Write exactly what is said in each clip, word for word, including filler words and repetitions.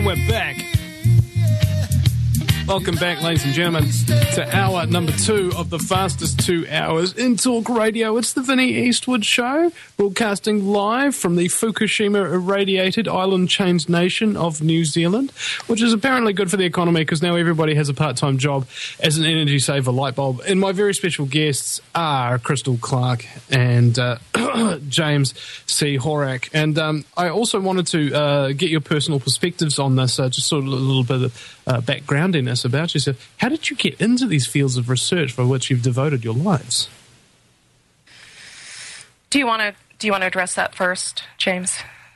we're back. Welcome back, ladies and gentlemen, to hour number two of the fastest two hours in talk radio. It's the Vinnie Eastwood Show, broadcasting live from the Fukushima irradiated island chains nation of New Zealand, which is apparently good for the economy because now everybody has a part-time job as an energy saver light bulb. And my very special guests are Crystal Clark and uh, James C. Horak. And um, I also wanted to uh, get your personal perspectives on this, uh, just sort of a little bit of uh, backgroundiness about yourself. How did you get into these fields of research for which you've devoted your lives? Do you want to do you want to address that first, James?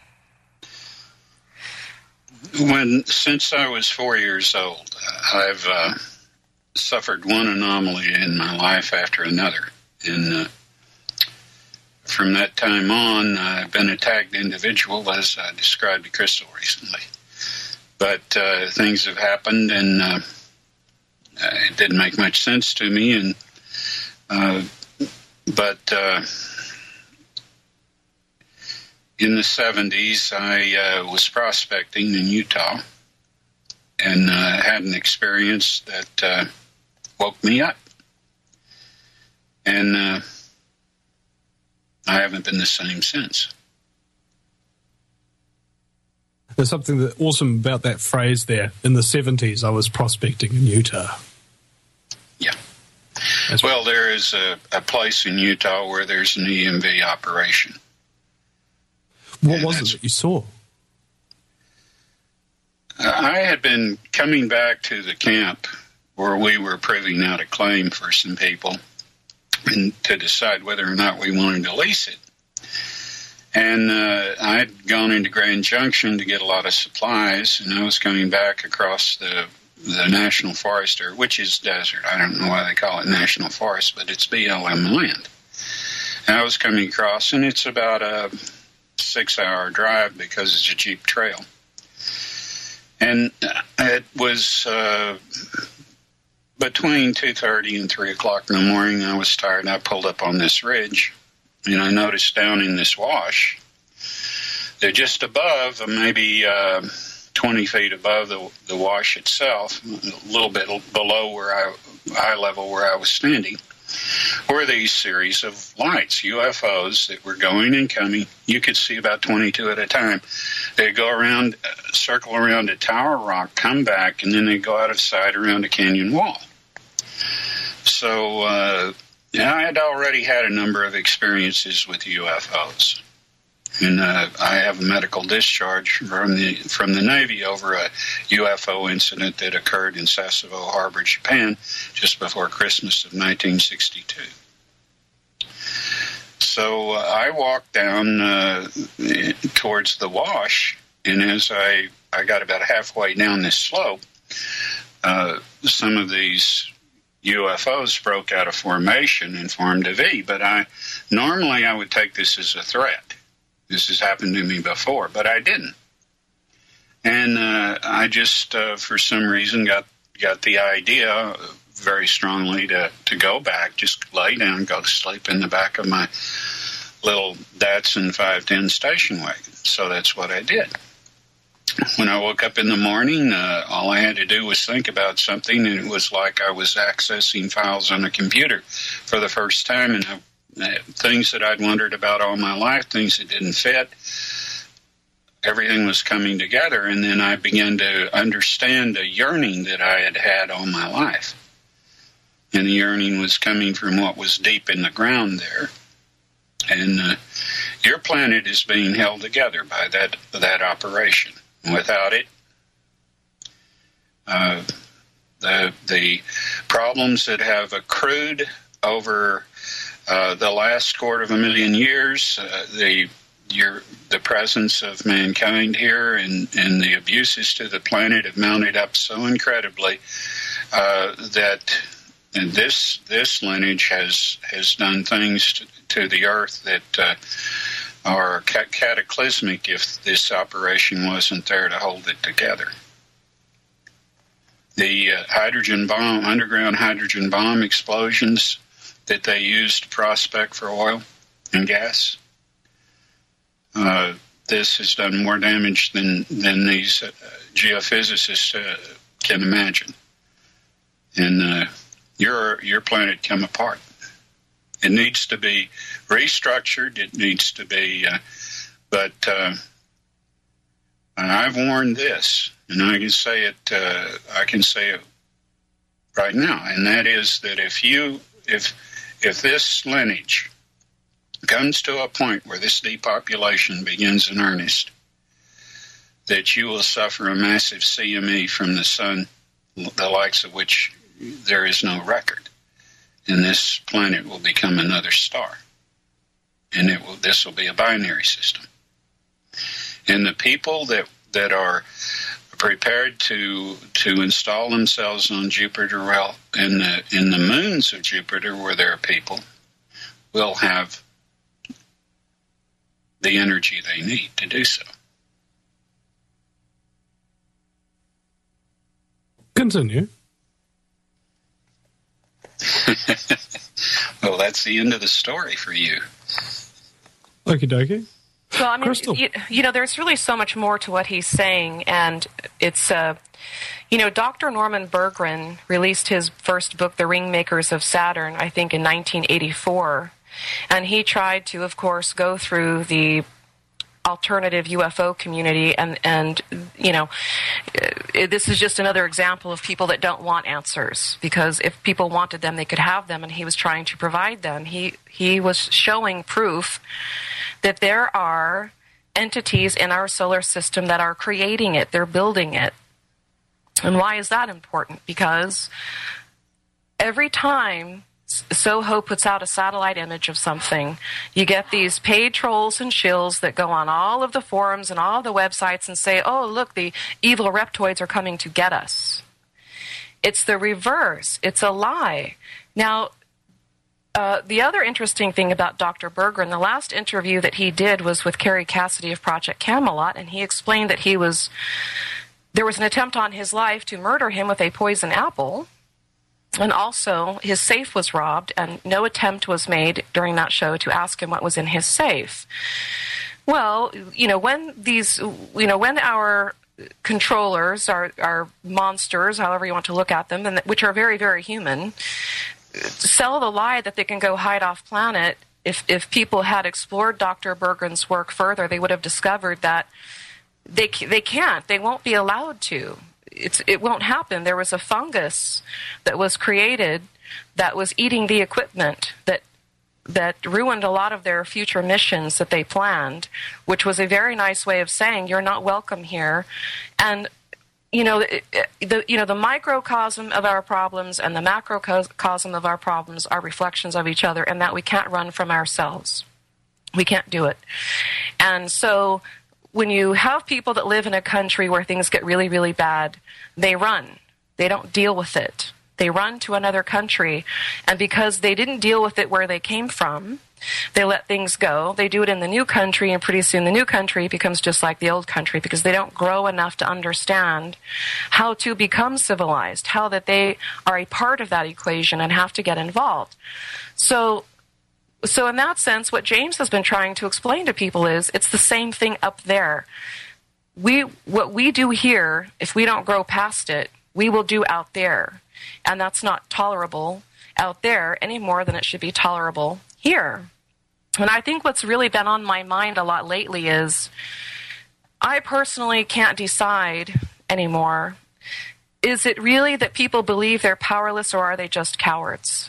When since I was four years old, I've uh, suffered one anomaly in my life after another, and uh, from that time on, I've been a tagged individual, as I described to Crystal recently. But uh, things have happened, and uh, it didn't make much sense to me. And uh, but uh, in the seventies, I uh, was prospecting in Utah, and uh, had an experience that uh, woke me up. And uh, I haven't been the same since. There's something that awesome about that phrase there. In the seventies, I was prospecting in Utah. Yeah. That's well, there is a, a place in Utah where there's an E M V operation. What and was it that you saw? I had been coming back to the camp where we were proving out a claim for some people and to decide whether or not we wanted to lease it. And uh, I had gone into Grand Junction to get a lot of supplies, and I was coming back across the the National Forest, or which is desert. I don't know why they call it National Forest, but it's B L M land. And I was coming across, and it's about a six-hour drive because it's a Jeep trail. And it was uh, between two thirty and three o'clock in the morning. I was tired, and I pulled up on this ridge. And I noticed down in this wash, they're just above, maybe uh, twenty feet above the, the wash itself, a little bit below where I, eye level where I was standing, were these series of lights, U F Os that were going and coming. You could see about twenty-two at a time. They'd go around, circle around a tower rock, come back, and then they'd go out of sight around a canyon wall. So, uh, Yeah, I had already had a number of experiences with U F Os, and uh, I have a medical discharge from the from the Navy over a U F O incident that occurred in Sasebo Harbor, Japan, just before Christmas of nineteen sixty-two. So uh, I walked down uh, towards the wash, and as I, I got about halfway down this slope, uh, some of these U F Os broke out of formation and formed a V, but I normally I would take this as a threat. This has happened to me before, but I didn't. And uh, I just, uh, for some reason, got got the idea very strongly to, to go back, just lay down, go to sleep in the back of my little Datsun five ten station wagon. So that's what I did. When I woke up in the morning, uh, all I had to do was think about something, and it was like I was accessing files on a computer for the first time, and I, things that I'd wondered about all my life, things that didn't fit, everything was coming together, and then I began to understand a yearning that I had had all my life. And the yearning was coming from what was deep in the ground there. And uh, your planet is being held together by that that operation. Without it, uh, the the problems that have accrued over uh, the last quarter of a million years, uh, the your the presence of mankind here and, and the abuses to the planet have mounted up so incredibly uh, that and this this lineage has has done things to, to the earth that. Uh, Or cataclysmic if this operation wasn't there to hold it together. The uh, hydrogen bomb, underground hydrogen bomb explosions that they used to prospect for oil and gas, uh, this has done more damage than than these uh, geophysicists uh, can imagine, and uh, your your planet come apart. It needs to be restructured. It needs to be, uh, but uh, I've warned this, and I can say it. Uh, I can say it right now, and that is that if you if if this lineage comes to a point where this depopulation begins in earnest, that you will suffer a massive C M E from the sun, the likes of which there is no record, and this planet will become another star, and it will. This will be a binary system, and the people that that are prepared to to install themselves on Jupiter, well, in the in the moons of Jupiter, where there are people, will have the energy they need to do so. Continue. Well, that's the end of the story for you. Okie dokie. Well, I mean, Crystal. you, you know, there's really so much more to what he's saying, and it's, uh, you know, Doctor Norman Berggren released his first book, The Ringmakers of Saturn, I think in nineteen eighty-four, and he tried to, of course, go through the alternative U F O community, and, and you know, uh, this is just another example of people that don't want answers, because if people wanted them, they could have them, and he was trying to provide them. He, he was showing proof that there are entities in our solar system that are creating it, they're building it. And why is that important? Because every time Soho puts out a satellite image of something, you get these paid trolls and shills that go on all of the forums and all the websites and say, oh, look, the evil reptoids are coming to get us. It's the reverse. It's a lie. Now, uh, the other interesting thing about Doctor Berggren, the last interview that he did was with Carrie Cassidy of Project Camelot, and he explained that he was, there was an attempt on his life to murder him with a poison apple. And also, his safe was robbed, and no attempt was made during that show to ask him what was in his safe. Well, you know, when these, you know, when our controllers, our, our monsters, however you want to look at them, and which are very, very human, sell the lie that they can go hide off planet, if, if people had explored Doctor Berggren's work further, they would have discovered that they they can't, they won't be allowed to. It's, it won't happen. There was a fungus that was created that was eating the equipment that that ruined a lot of their future missions that they planned, which was a very nice way of saying you're not welcome here. And you know, the you know the microcosm of our problems and the macrocosm of our problems are reflections of each other, and that we can't run from ourselves. We can't do it. And so when you have people that live in a country where things get really, really bad, they run. They don't deal with it. They run to another country, and because they didn't deal with it where they came from, they let things go. They do it in the new country, and pretty soon the new country becomes just like the old country, because they don't grow enough to understand how to become civilized, how that they are a part of that equation and have to get involved. So So in that sense, what James has been trying to explain to people is it's the same thing up there. We, what we do here, if we don't grow past it, we will do out there. And that's not tolerable out there any more than it should be tolerable here. And I think what's really been on my mind a lot lately is I personally can't decide anymore. Is it really that people believe they're powerless, or are they just cowards?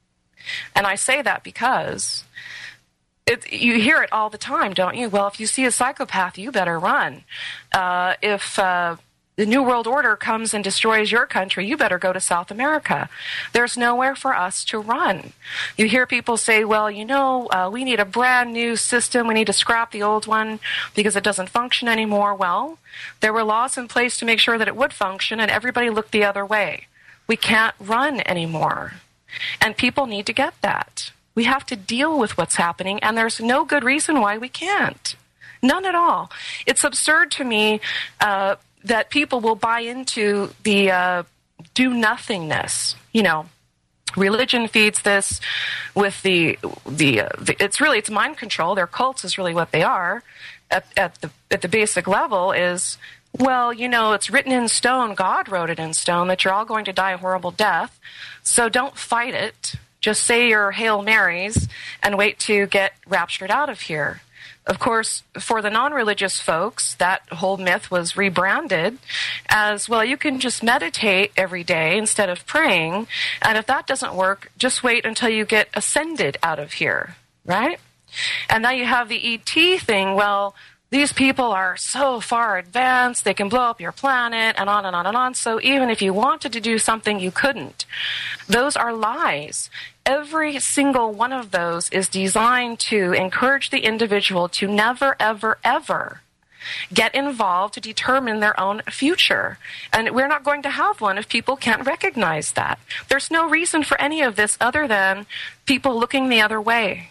And I say that because it, you hear it all the time, don't you? Well, if you see a psychopath, you better run. Uh, if uh, the New World Order comes and destroys your country, you better go to South America. There's nowhere for us to run. You hear people say, well, you know, uh, we need a brand new system. We need to scrap the old one because it doesn't function anymore. Well, there were laws in place to make sure that it would function, and everybody looked the other way. We can't run anymore. And people need to get that. We have to deal with what's happening, and there's no good reason why we can't. None at all. It's absurd to me uh, that people will buy into the uh, do-nothingness. You know, religion feeds this with the, the, uh, the it's really, it's mind control. Their cults is really what they are. at, at the at the basic level is, well, you know, it's written in stone, God wrote it in stone, that you're all going to die a horrible death, so don't fight it. Just say your Hail Marys and wait to get raptured out of here. Of course, for the non-religious folks, that whole myth was rebranded as, well, you can just meditate every day instead of praying, and if that doesn't work, just wait until you get ascended out of here, right? And now you have the E T thing, well, these people are so far advanced, they can blow up your planet, and on and on and on, so even if you wanted to do something, you couldn't. Those are lies. Every single one of those is designed to encourage the individual to never, ever, ever get involved to determine their own future. And we're not going to have one if people can't recognize that. There's no reason for any of this other than people looking the other way.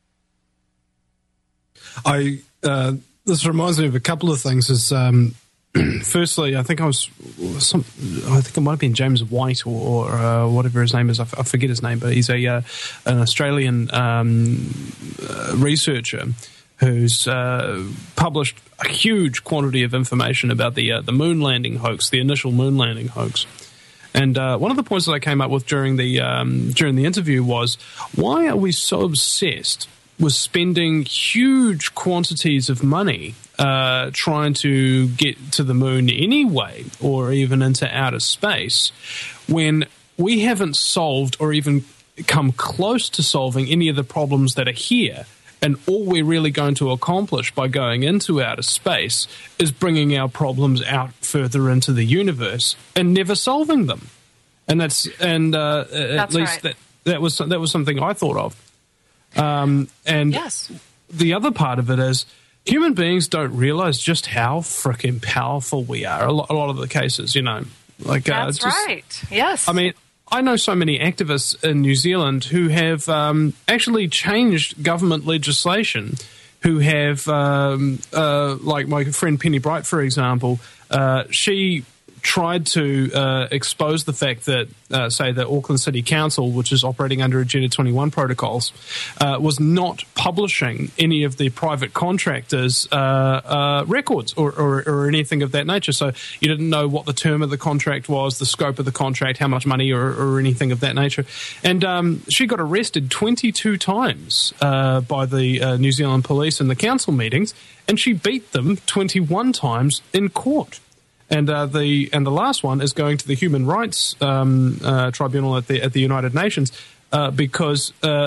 I uh, this reminds me of a couple of things. Is um, firstly, I think I was some, I think it might have been James White or, or uh, whatever his name is. I, f- I forget his name, but he's a uh, an Australian um, uh, researcher who's uh, published a huge quantity of information about the uh, the moon landing hoax, the initial moon landing hoax. And uh, one of the points that I came up with during the um, during the interview was, why are we so obsessed with spending huge quantities of money uh, trying to get to the moon anyway, or even into outer space, when we haven't solved or even come close to solving any of the problems that are here? And all we're really going to accomplish by going into outer space is bringing our problems out further into the universe and never solving them. And that's and uh, that's at least right. that that was that was something I thought of. Um, and yes. The other part of it is human beings don't realize just how frickin' powerful we are. A lot, a lot of the cases, you know, like uh, that's just, right. Yes. I mean, I know so many activists in New Zealand who have um, actually changed government legislation, who have, um, uh, like my friend Penny Bright, for example, uh, she tried to uh, expose the fact that, uh, say, the Auckland City Council, which is operating under Agenda twenty-one protocols, uh, was not publishing any of the private contractors' uh, uh, records or, or, or anything of that nature. So you didn't know what the term of the contract was, the scope of the contract, how much money, or, or anything of that nature. And um, she got arrested twenty-two times uh, by the uh, New Zealand police in the council meetings, and she beat them twenty-one times in court. And uh, the and the last one is going to the Human Rights um, uh, Tribunal at the at the United Nations uh, because uh,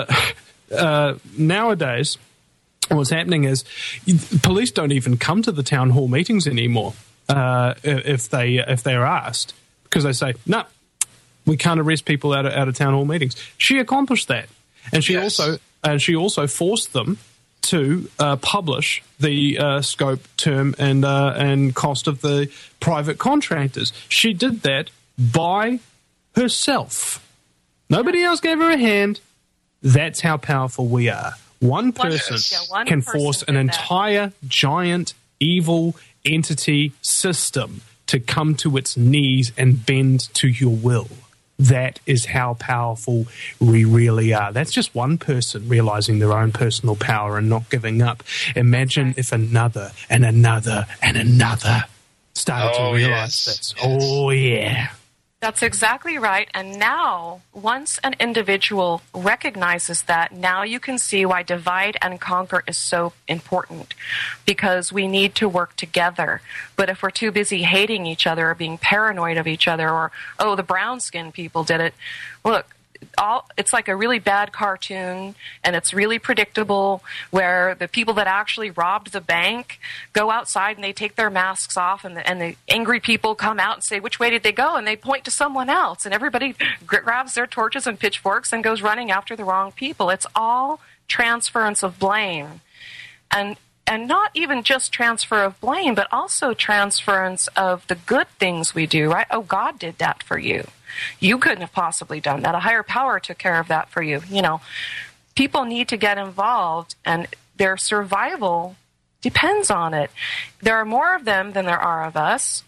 uh, nowadays what's happening is police don't even come to the town hall meetings anymore uh, if they if they're asked, because they say no, we can't arrest people out of, out of town hall meetings. She accomplished that, and she Yes. also and she also forced them to uh, publish the uh, scope, term, and uh, and cost of the private contractors. She did that by herself. Nobody else gave her a hand. That's how powerful we are. One person yeah, one can person force did an that. entire giant evil entity system to come to its knees and bend to your will. That is how powerful we really are. That's just one person realizing their own personal power and not giving up. Imagine if another and another and another started Oh, to realize yes, this. yes. Oh, yeah. That's exactly right. And now, once an individual recognizes that, now you can see why divide and conquer is so important, because we need to work together. But if we're too busy hating each other or being paranoid of each other, or, oh, the brown-skinned people did it, look, all it's like a really bad cartoon, and it's really predictable, where the people that actually robbed the bank go outside and they take their masks off, and the, and the angry people come out and say, which way did they go? And they point to someone else, and everybody grabs their torches and pitchforks and goes running after the wrong people. It's all transference of blame. And And not even just transfer of blame, but also transference of the good things we do, right? Oh, God did that for you. You couldn't have possibly done that. A higher power took care of that for you. You know, people need to get involved, and their survival depends on it. There are more of them than there are of us.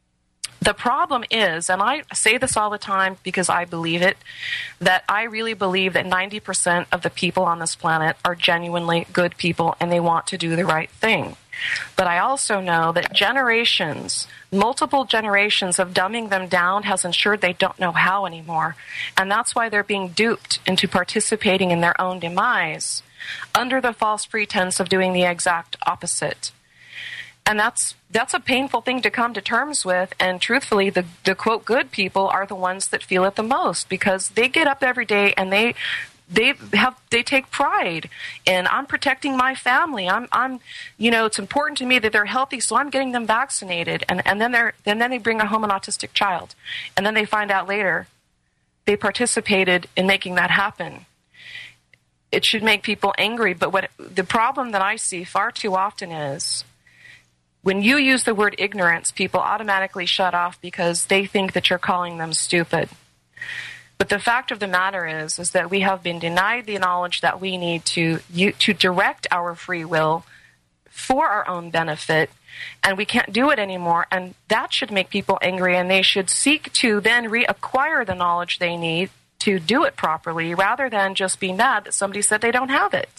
The problem is, and I say this all the time because I believe it, that I really believe that ninety percent of the people on this planet are genuinely good people and they want to do the right thing. But I also know that generations, multiple generations of dumbing them down has ensured they don't know how anymore. And that's why they're being duped into participating in their own demise under the false pretense of doing the exact opposite. And that's that's a painful thing to come to terms with. And truthfully, the, the quote good people are the ones that feel it the most, because they get up every day and they they have they take pride in, I'm protecting my family. I'm I'm you know, it's important to me that they're healthy, so I'm getting them vaccinated. And and then they're and then they bring home an autistic child, and then they find out later they participated in making that happen. It should make people angry. But what the problem that I see far too often is, when you use the word ignorance, people automatically shut off because they think that you're calling them stupid. But the fact of the matter is, is that we have been denied the knowledge that we need to you, to direct our free will for our own benefit, and we can't do it anymore. And that should make people angry, and they should seek to then reacquire the knowledge they need to do it properly, rather than just be mad that somebody said they don't have it.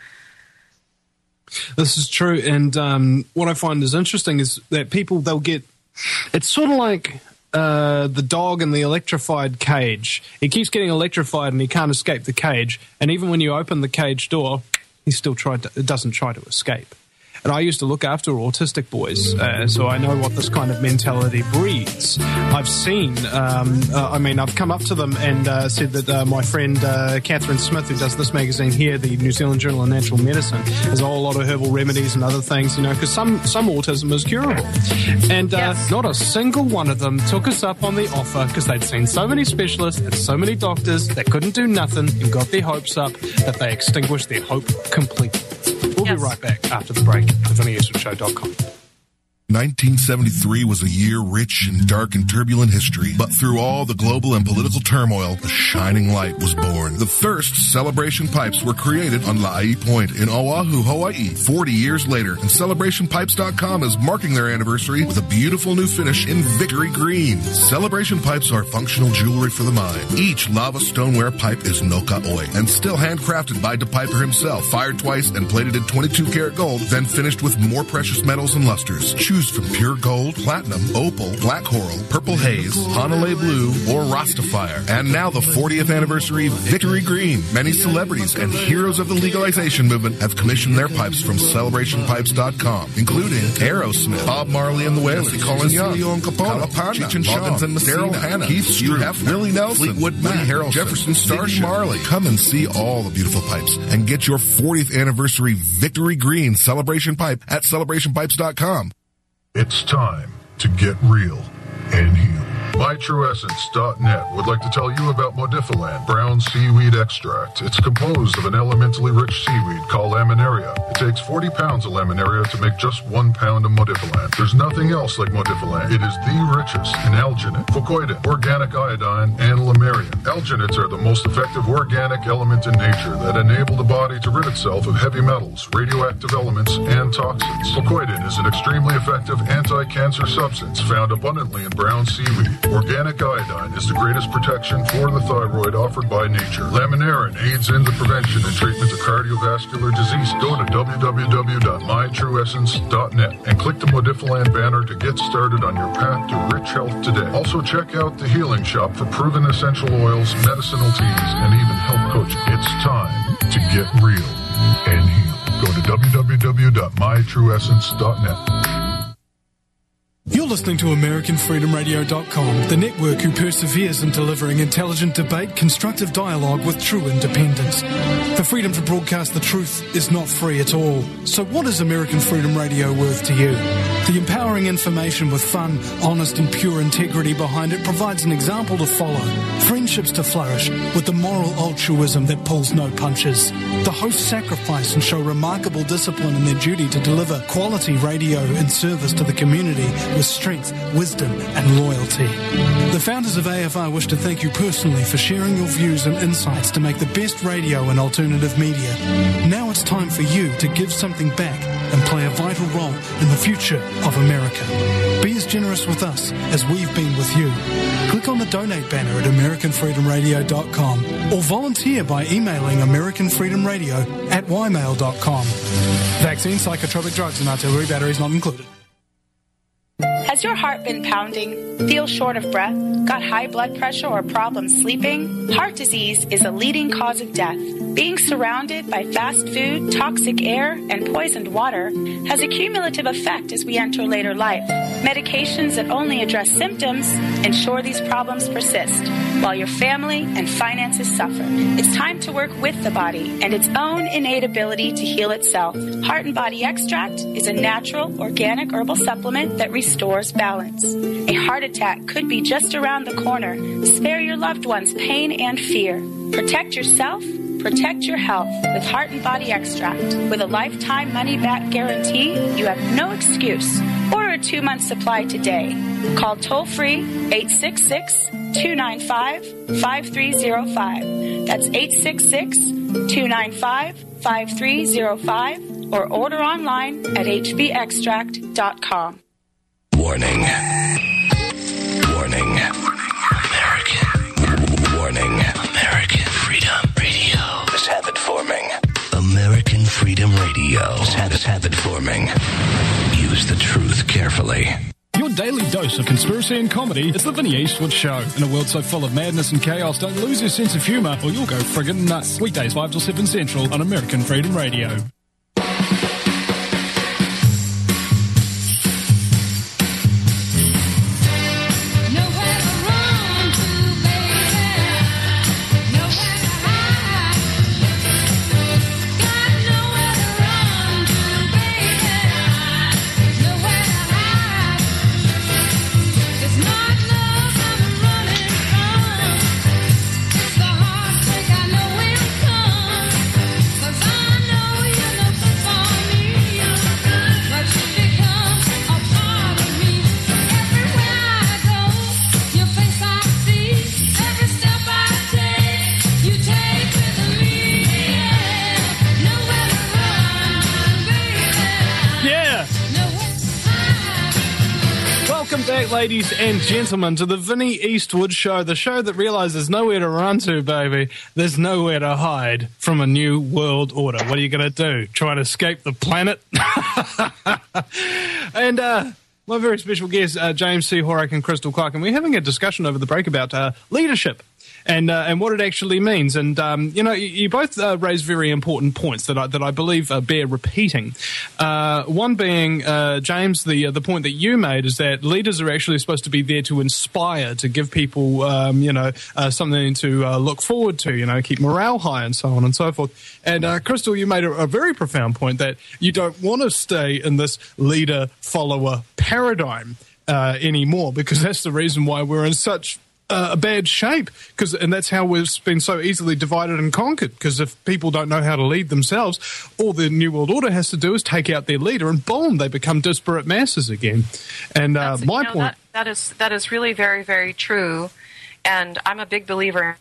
This is true, and um, what I find is interesting is that people, they'll get, it's sort of like uh, the dog in the electrified cage. He keeps getting electrified and he can't escape the cage, and even when you open the cage door, he still tried to, doesn't try to escape. And I used to look after autistic boys, uh, so I know what this kind of mentality breeds. I've seen, um, uh, I mean, I've come up to them and uh, said that uh, my friend uh, Catherine Smith, who does this magazine here, the New Zealand Journal of Natural Medicine, has a whole lot of herbal remedies and other things, you know, because some, some autism is curable. And uh, yes. Not a single one of them took us up on the offer, because they'd seen so many specialists and so many doctors that couldn't do nothing and got their hopes up that they extinguished their hope completely. We'll yes. be right back after the break at vinny eastwood show dot com. nineteen seventy-three was a year rich in dark and turbulent history, but through all the global and political turmoil, a shining light was born. The Thirst Celebration Pipes were created on La'i Point in Oahu, Hawaii, forty years later, and celebration pipes dot com is marking their anniversary with a beautiful new finish in Victory Green. Celebration Pipes are functional jewelry for the mind. Each lava stoneware pipe is no ka'oi and still handcrafted by DePiper himself, fired twice and plated in twenty-two karat gold, then finished with more precious metals and lusters. Choose from pure gold, platinum, opal, black coral, purple haze, Hanalei blue, or Rastafire. And now the fortieth anniversary Victory Green. Many celebrities and heroes of the legalization movement have commissioned their pipes from celebration pipes dot com, including Aerosmith, Bob Marley and the Wailers, Colin Young, Capone, Cheech and Chong, and Daryl Hannah, Keith Stroup, Willie Nelson, Fleetwood Mac, Jefferson Starship, Marley. Come and see all the beautiful pipes and get your fortieth anniversary Victory Green celebration pipe at celebration pipes dot com. It's time to get real and heal. my true essence dot net would like to tell you about Modifilan brown seaweed extract. It's composed of an elementally rich seaweed called laminaria. It takes forty pounds of laminaria to make just one pound of Modifilan. There's nothing else like Modifilan. It is the richest in alginate, fucoidin, organic iodine, and lamarian. Alginates are the most effective organic element in nature that enable the body to rid itself of heavy metals, radioactive elements, and toxins. Fucoidin is an extremely effective anti-cancer substance found abundantly in brown seaweed. Organic iodine is the greatest protection for the thyroid offered by nature. Laminarin aids in the prevention and treatment of cardiovascular disease. Go to w w w dot my true essence dot net and click the Modifilan banner to get started on your path to rich health today. Also check out the Healing Shop for proven essential oils, medicinal teas, and even health coaching. It's time to get real and heal. Go to w w w dot my true essence dot net. You're listening to American Freedom Radio dot com, the network who perseveres in delivering intelligent debate, constructive dialogue with true independence. The freedom to broadcast the truth is not free at all. So what is American Freedom Radio worth to you? The empowering information with fun, honest and pure integrity behind it provides an example to follow, friendships to flourish, with the moral altruism that pulls no punches. The hosts sacrifice and show remarkable discipline in their duty to deliver quality radio in service to the community with strength, wisdom and loyalty. The founders of A F R wish to thank you personally for sharing your views and insights to make the best radio and alternative media. Now it's time for you to give something back and play a vital role in the future of America. Be as generous with us as we've been with you. Click on the donate banner at American Freedom Radio dot com or volunteer by emailing American Freedom Radio at y mail dot com. Vaccine, psychotropic drugs, and artillery batteries not included. Has your heart been pounding? Feel short of breath? Got high blood pressure or problems sleeping? Heart disease is a leading cause of death. Being surrounded by fast food, toxic air, and poisoned water has a cumulative effect as we enter later life. Medications that only address symptoms ensure these problems persist, while your family and finances suffer. It's time to work with the body and its own innate ability to heal itself. Heart and Body Extract is a natural, organic herbal supplement that restores balance. A heart attack could be just around the corner. Spare your loved ones pain and fear. Protect yourself. Protect your health with Heart and Body Extract. With a lifetime money-back guarantee, you have no excuse. Order a two-month supply today. Call toll-free eight six six, two nine five, five three zero five. That's eight six six, two nine five, five three zero five or order online at h b extract dot com. Warning. Warning. American. Warning. American Freedom Radio is habit forming. American Freedom Radio is habit, habit forming. Use the truth carefully. Your daily dose of conspiracy and comedy is the Vinny Eastwood Show. In a world so full of madness and chaos, don't lose your sense of humour or you'll go friggin' nuts. Weekdays five till seven Central on American Freedom Radio. Ladies and gentlemen, to the Vinny Eastwood Show, the show that realizes there's nowhere to run to, baby. There's nowhere to hide from a new world order. What are you going to do? Try to escape the planet? and uh, my very special guests, uh, James C. Horak and Crystal Clark, and we're having a discussion over the break about uh, leadership. And uh, and what it actually means, and um, you know, you, you both uh, raise very important points that I that I believe uh, bear repeating. Uh, one being, uh, James, the uh, the point that you made is that leaders are actually supposed to be there to inspire, to give people, um, you know, uh, something to uh, look forward to, you know, keep morale high, and so on and so forth. And uh, Crystal, you made a, a very profound point that you don't want to stay in this leader-follower paradigm uh, anymore, because that's the reason why we're in such Uh, a bad shape, because and that's how we've been so easily divided and conquered, because if people don't know how to lead themselves, all the New World Order has to do is take out their leader and boom, they become disparate masses again. And uh, my you know, point that, that is that is really very, very true, and I'm a big believer.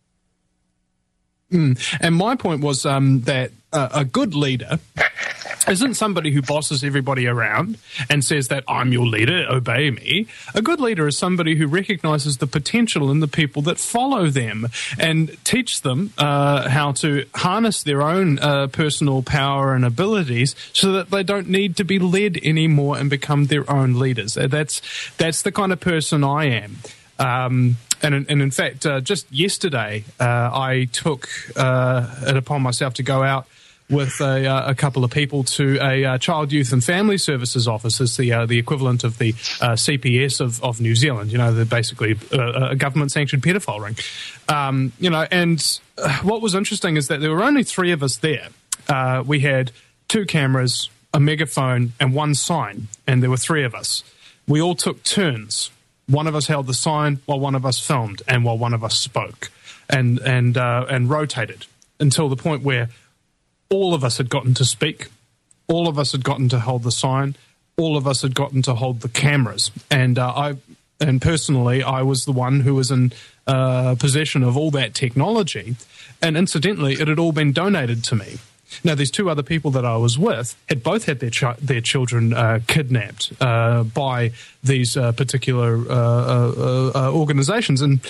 Mm, and my point was um, that uh, a good leader isn't somebody who bosses everybody around and says that I'm your leader, obey me. A good leader is somebody who recognizes the potential in the people that follow them and teach them uh, how to harness their own uh, personal power and abilities so that they don't need to be led anymore and become their own leaders. That's, that's the kind of person I am. Um, and, and in fact, uh, just yesterday, uh, I took uh, it upon myself to go out with a, uh, a couple of people to a uh, Child, Youth and Family Services office. It's the uh, the equivalent of the uh, C P S of, of New Zealand. You know, they're basically uh, a government-sanctioned pedophile ring. Um, you know, and uh, what was interesting is that there were only three of us there. Uh, we had two cameras, a megaphone, and one sign, and there were three of us. We all took turns. One of us held the sign while one of us filmed and while one of us spoke, and and uh, and rotated until the point where all of us had gotten to speak, all of us had gotten to hold the sign, all of us had gotten to hold the cameras, and uh, I and personally I was the one who was in uh, possession of all that technology, and incidentally it had all been donated to me. Now, these two other people that I was with had both had their ch- their children uh, kidnapped uh, by these uh, particular uh, uh, uh, organizations, and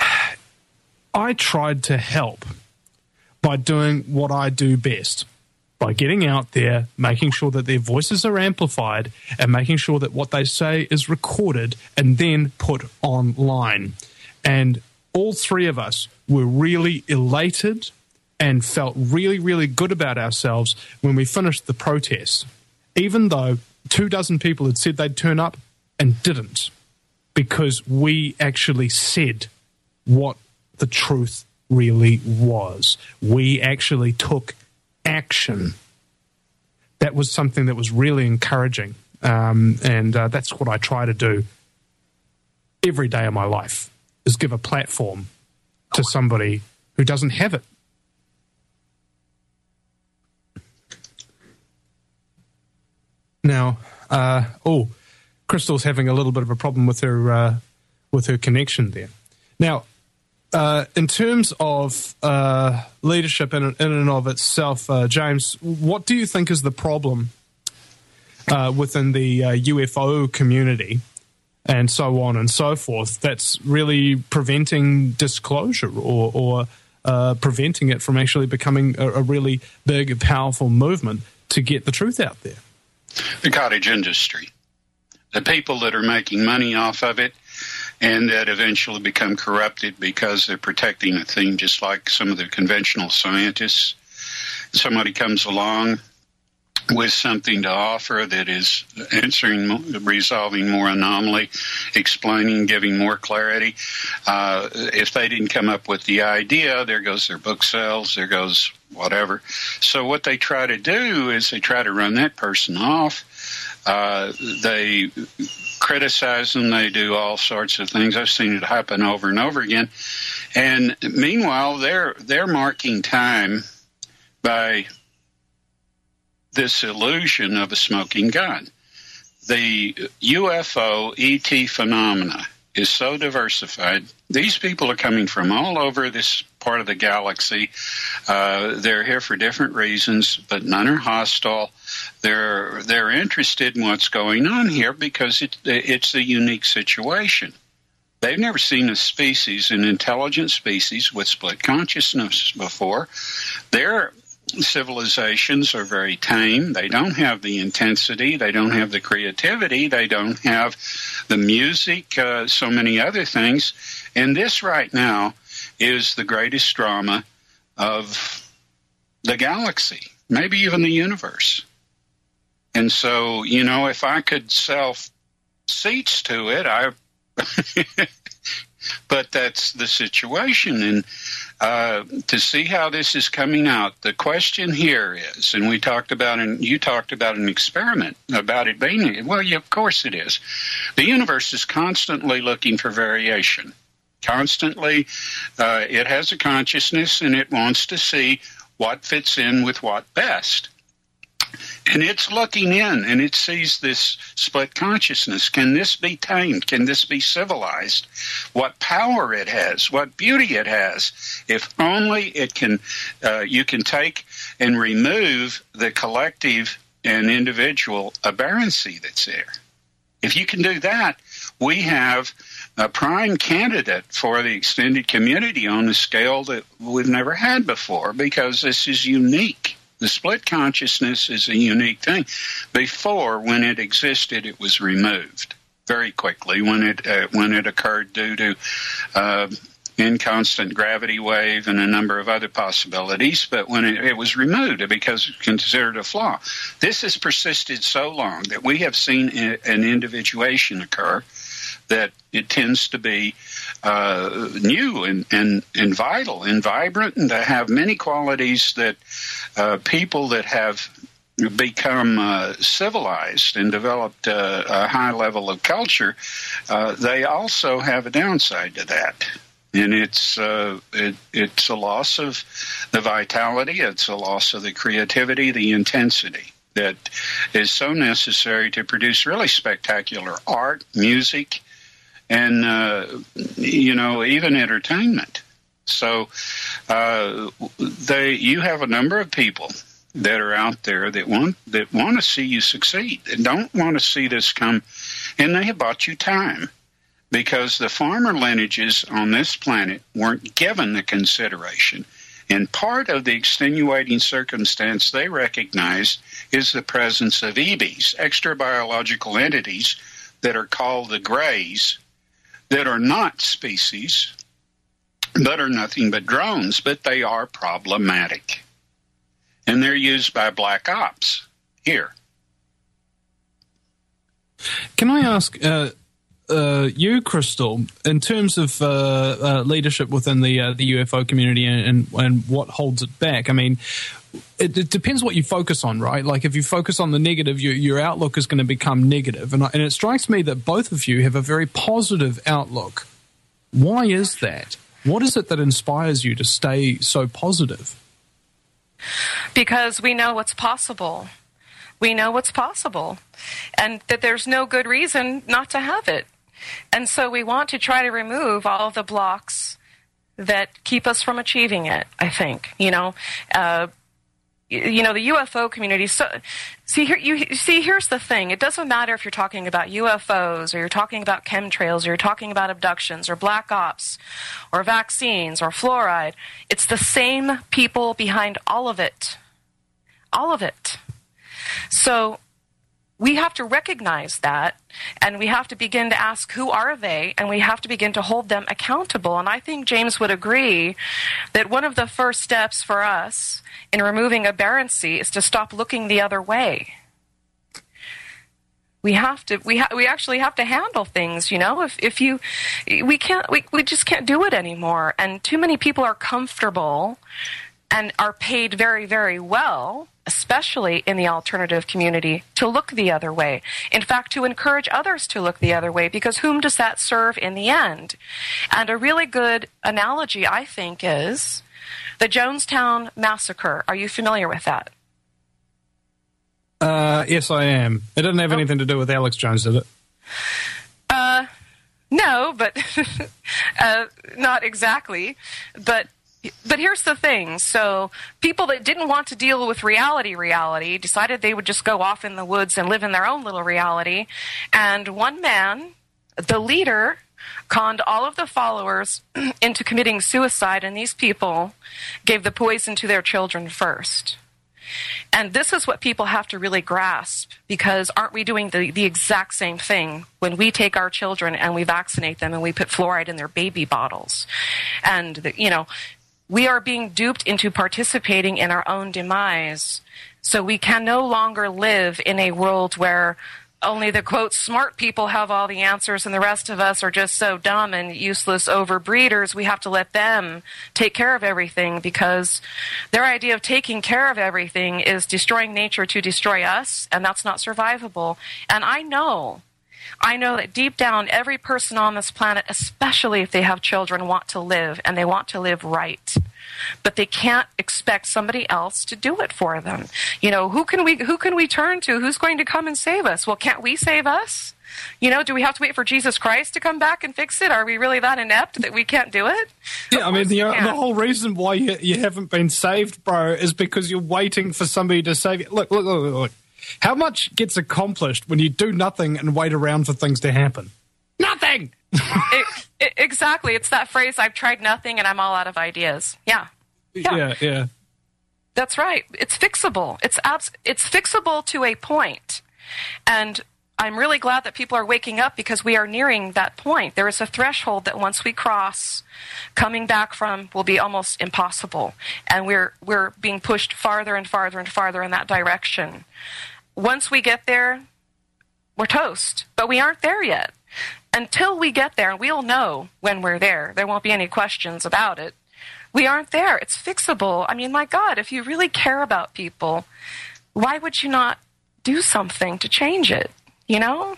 I tried to help by doing what I do best, by getting out there, making sure that their voices are amplified, and making sure that what they say is recorded and then put online. And all three of us were really elated and felt really, really good about ourselves when we finished the protest, even though two dozen people had said they'd turn up and didn't, because we actually said what the truth really was. We actually took action. That was something that was really encouraging, um, and uh, that's what I try to do every day of my life, is give a platform to somebody who doesn't have it. Now, uh, oh, Crystal's having a little bit of a problem with her uh, with her connection there. Now, uh, in terms of uh, leadership in, in and of itself, uh, James, what do you think is the problem uh, within the uh, U F O community and so on and so forth that's really preventing disclosure or, or uh, preventing it from actually becoming a, a really big, powerful movement to get the truth out there? The cottage industry. The people that are making money off of it and that eventually become corrupted because they're protecting a thing, just like some of the conventional scientists. Somebody comes along with something to offer that is answering, resolving more anomaly, explaining, giving more clarity. Uh, if they didn't come up with the idea, there goes their book sales, there goes whatever. So what they try to do is they try to run that person off. Uh, they criticize them. They do all sorts of things. I've seen it happen over and over again. And meanwhile, they're they're marking time by this illusion of a smoking gun. The U F O E T phenomena is so diversified. These people are coming from all over this part of the galaxy. Uh, they're here for different reasons, but none are hostile. They're they're interested in what's going on here because it, it's a unique situation. They've never seen a species, an intelligent species with split consciousness before. Their civilizations are very tame. They don't have the intensity. They don't have the creativity. They don't have the music, uh, so many other things. And this right now is the greatest drama of the galaxy, maybe even the universe. And so, you know, if I could sell seats to it, I... But that's the situation. And uh, to see how this is coming out, the question here is, and we talked about, and you talked about an experiment, about it being, well, yeah, of course it is. The universe is constantly looking for variation. Constantly, uh, it has a consciousness, and it wants to see what fits in with what best. And it's looking in, and it sees this split consciousness. Can this be tamed? Can this be civilized? What power it has, what beauty it has. If only it can, uh, you can take and remove the collective and individual aberrancy that's there. If you can do that, we have a prime candidate for the extended community on a scale that we've never had before, because this is unique. The split consciousness is a unique thing. Before, when it existed, it was removed very quickly when it uh, when it occurred due to uh, inconstant gravity wave and a number of other possibilities. But when it, it was removed because it's considered a flaw. This has persisted so long that we have seen an individuation occur that it tends to be uh, new and, and, and vital and vibrant, and to have many qualities that uh, people that have become uh, civilized and developed uh, a high level of culture, uh, they also have a downside to that. And it's uh, it, it's a loss of the vitality, it's a loss of the creativity, the intensity that is so necessary to produce really spectacular art, music, and, uh, you know, even entertainment. So uh, they, you have a number of people that are out there that want that want to see you succeed and don't want to see this come, and they have bought you time, because the farmer lineages on this planet weren't given the consideration And part of the extenuating circumstance they recognize is the presence of E Bs, extrabiological entities that are called the Greys, that are not species, that are nothing but drones, but they are problematic. And they're used by black ops here. Can I ask uh, uh, you, Crystal, in terms of uh, uh, leadership within the uh, the U F O community and, and and what holds it back? I mean, it, it depends what you focus on, right? Like if you focus on the negative, your your outlook is going to become negative. And, I, and it strikes me that both of you have a very positive outlook. Why is that? What is it that inspires you to stay so positive? Because we know what's possible. We know what's possible. And that there's no good reason not to have it. And so we want to try to remove all of the blocks that keep us from achieving it, I think. You know, uh, you know, the U F O community. So, see, here, you see, here's the thing. It doesn't matter if you're talking about U F Os or you're talking about chemtrails or you're talking about abductions or black ops or vaccines or fluoride. It's the same people behind all of it. All of it. So we have to recognize that, and we have to begin to ask, who are they? And we have to begin to hold them accountable. And I think James would agree that one of the first steps for us in removing aberrancy is to stop looking the other way. We have to, we ha- we actually have to handle things, you know, if, if you, we can't, we, we just can't do it anymore. And too many people are comfortable and are paid very, very well, especially in the alternative community, to look the other way. In fact, to encourage others to look the other way, because whom does that serve in the end? And a really good analogy, I think, is the Jonestown Massacre. Are you familiar with that? Uh, yes, I am. It didn't have anything to do with Alex Jones, did it? Uh, no, but uh, not exactly. But But here's the thing. So people that didn't want to deal with reality reality decided they would just go off in the woods and live in their own little reality. And one man, the leader, conned all of the followers into committing suicide, and these people gave the poison to their children first. And this is what people have to really grasp, because aren't we doing the, the exact same thing when we take our children and we vaccinate them and we put fluoride in their baby bottles? And, the, you know, we are being duped into participating in our own demise. So we can no longer live in a world where only the, quote, smart people have all the answers and the rest of us are just so dumb and useless overbreeders. We have to let them take care of everything, because their idea of taking care of everything is destroying nature to destroy us, and that's not survivable. And I know I know that deep down, every person on this planet, especially if they have children, want to live, and they want to live right. But they can't expect somebody else to do it for them. You know, who can we who can we turn to? Who's going to come and save us? Well, can't we save us? You know, do we have to wait for Jesus Christ to come back and fix it? Are we really that inept that we can't do it? Yeah, I mean, the, uh, the whole reason why you, you haven't been saved, bro, is because you're waiting for somebody to save you. Look, look, look, look. How much gets accomplished when you do nothing and wait around for things to happen? Nothing! it, it, exactly. It's that phrase, I've tried nothing and I'm all out of ideas. Yeah. Yeah, yeah. yeah. That's right. It's fixable. It's abs- It's fixable to a point. And I'm really glad that people are waking up, because we are nearing that point. There is a threshold that once we cross, coming back from will be almost impossible. And we're we're being pushed farther and farther and farther in that direction. Once we get there, we're toast. But we aren't there yet. Until we get there, and we'll know when we're there. There won't be any questions about it. We aren't there. It's fixable. I mean, my God, if you really care about people, why would you not do something to change it? You know?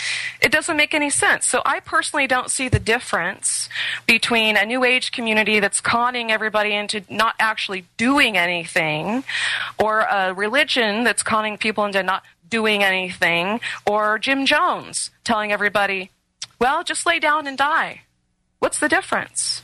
It doesn't make any sense. So I personally don't see the difference between a New Age community that's conning everybody into not actually doing anything, or a religion that's conning people into not doing anything, or Jim Jones telling everybody, well, just lay down and die. What's the difference?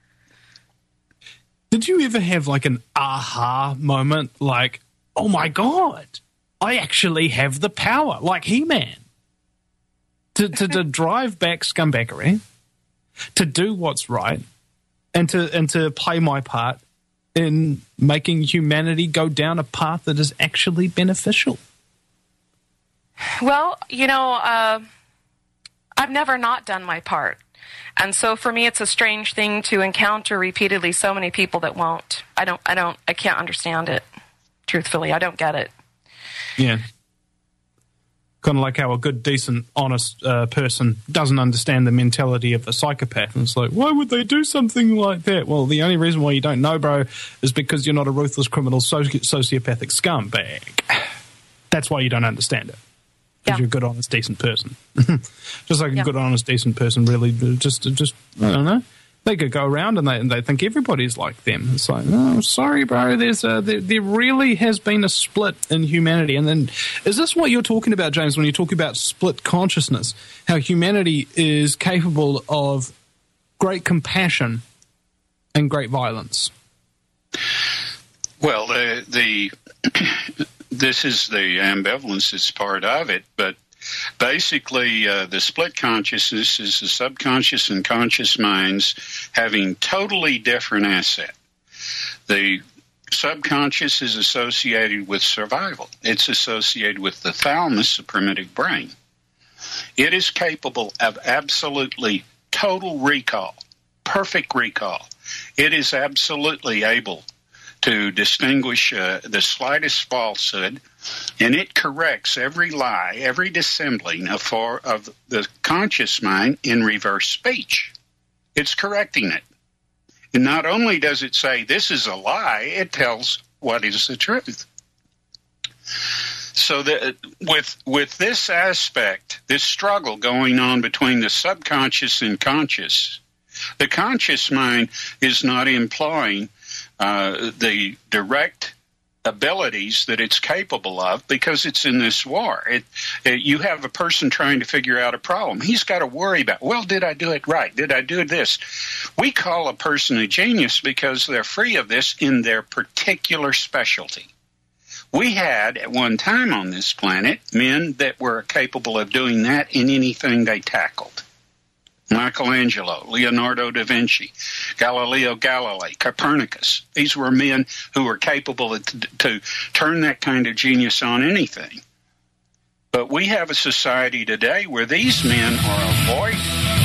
Did you ever have like an aha moment, like, oh my God, I actually have the power, like He-Man? To, to, to drive back scumbaggery, to do what's right, and to and to play my part in making humanity go down a path that is actually beneficial? Well, you know, uh, I've never not done my part. And so for me, it's a strange thing to encounter repeatedly so many people that won't. I don't, I don't, I can't understand it. Truthfully, I don't get it. Yeah. Kind of like how a good, decent, honest uh, person doesn't understand the mentality of a psychopath. And it's like, why would they do something like that? Well, the only reason why you don't know, bro, is because you're not a ruthless criminal soci- sociopathic scumbag. That's why you don't understand it. Because yeah. you're a good, honest, decent person. Just like yeah. a good, honest, decent person really just, just I don't know. They could go around and they, and they think everybody's like them. It's like, oh, sorry, bro. There's a, there, there really has been a split in humanity. And then, is this what you're talking about, James, when you talk about split consciousness? How humanity is capable of great compassion and great violence? Well, the, the this is the ambivalence that's part of it, but basically, uh, the split consciousness is the subconscious and conscious minds having totally different asset. The subconscious is associated with survival. It's associated with the thalamus, the primitive brain. It is capable of absolutely total recall, perfect recall. It is absolutely able to distinguish uh, the slightest falsehood, and it corrects every lie, every dissembling of, for, of the conscious mind in reverse speech. It's correcting it. And not only does it say this is a lie, it tells what is the truth. So that with with this aspect, this struggle going on between the subconscious and conscious, the conscious mind is not employing uh, the direct abilities that it's capable of because it's in this war. It, it, you have a person trying to figure out a problem. He's got to worry about, well, did I do it right? Did I do this? We call a person a genius because they're free of this in their particular specialty. We had at one time on this planet men that were capable of doing that in anything they tackled. Michelangelo, Leonardo da Vinci, Galileo Galilei, Copernicus. These were men who were capable of t- to turn that kind of genius on anything. But we have a society today where these men are avoiding.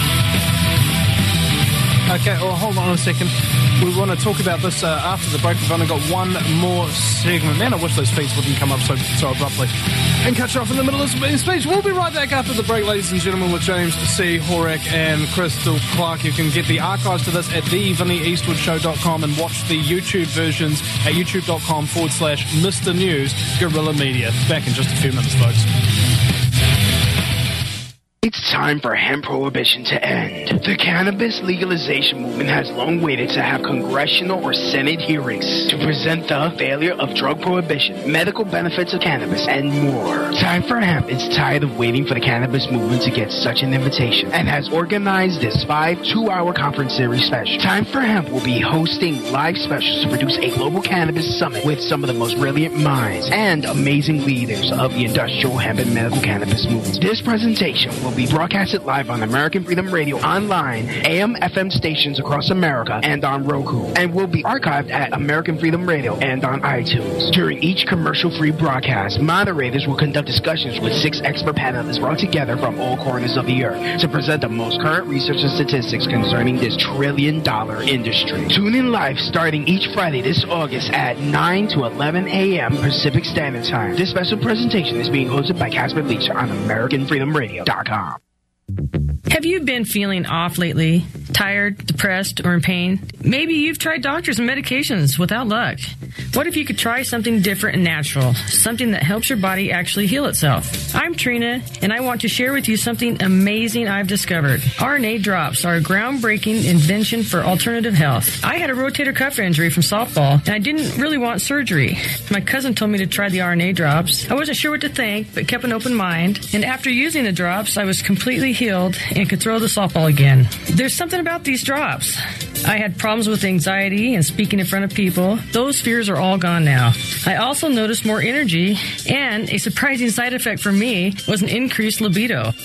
Okay, well, hold on a second. We want to talk about this uh, after the break. We've only got one more segment. Man, I wish those feeds wouldn't come up so, so abruptly and cut you off in the middle of the speech. We'll be right back after the break, ladies and gentlemen, with James C. Horak and Crystal Clark. You can get the archives to this at the vinnie eastwood show dot com and watch the YouTube versions at youtube.com forward slash Mister News Guerrilla Media. Back in just a few minutes, folks. It's time for hemp prohibition to end. The cannabis legalization movement has long waited to have congressional or Senate hearings to present the failure of drug prohibition, medical benefits of cannabis, and more. Time for Hemp is tired of waiting for the cannabis movement to get such an invitation and has organized this five two-hour conference series special. Time for Hemp will be hosting live specials to produce a global cannabis summit with some of the most brilliant minds and amazing leaders of the industrial hemp and medical cannabis movement. This presentation will be broadcasted live on American Freedom Radio online, A M F M stations across America, and on Roku, and will be archived at American Freedom Radio and on iTunes. During each commercial-free broadcast, moderators will conduct discussions with six expert panelists brought together from all corners of the earth to present the most current research and statistics concerning this trillion-dollar industry. Tune in live starting each Friday this August at nine to eleven a.m. Pacific Standard Time. This special presentation is being hosted by Casper Leach on American Freedom Radio dot com. Have you been feeling off lately? Tired, depressed, or in pain? Maybe you've tried doctors and medications without luck. What if you could try something different and natural? Something that helps your body actually heal itself. I'm Trina, and I want to share with you something amazing I've discovered. R N A drops are a groundbreaking invention for alternative health. I had a rotator cuff injury from softball, and I didn't really want surgery. My cousin told me to try the R N A drops. I wasn't sure what to think, but kept an open mind. And after using the drops, I was completely healed and could throw the softball again. There's something about these drops. I had problems with anxiety and speaking in front of people. Those fears are all gone now. I also noticed more energy, and a surprising side effect for me was an increased libido.